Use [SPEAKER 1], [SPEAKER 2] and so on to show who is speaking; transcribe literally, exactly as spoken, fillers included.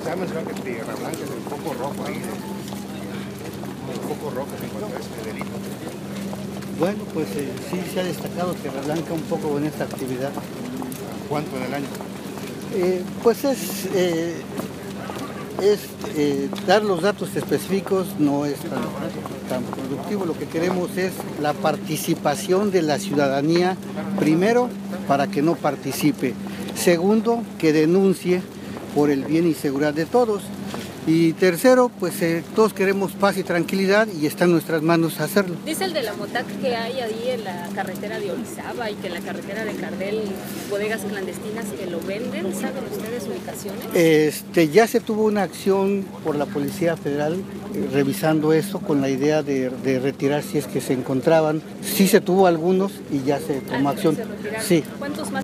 [SPEAKER 1] Se ha mencionado que Tierra Blanca es el foco rojo ahí, el foco rojo en cuanto a este delito.
[SPEAKER 2] Bueno, pues eh, sí se ha destacado Tierra Blanca un poco en esta actividad.
[SPEAKER 1] ¿Cuánto en el año?
[SPEAKER 2] Eh, pues es, eh, es eh, dar los datos específicos no es tan, tan productivo. Lo que queremos es la participación de la ciudadanía, primero, para que no participe. Segundo, que denuncie por el bien y seguridad de todos. Y tercero, pues eh, todos queremos paz y tranquilidad y está en nuestras manos hacerlo.
[SPEAKER 3] Dice el de la MOTAC que hay ahí en la carretera de Orizaba y que en la carretera de Cardel bodegas clandestinas que lo venden. ¿Saben ustedes ubicaciones?
[SPEAKER 2] Este, ya se tuvo una acción por la Policía Federal eh, revisando eso con la idea de, de retirar si es que se encontraban. Sí se tuvo algunos y ya se tomó
[SPEAKER 3] Ah,
[SPEAKER 2] acción.
[SPEAKER 3] se retiraron.
[SPEAKER 2] Sí.
[SPEAKER 3] ¿Cuántos más?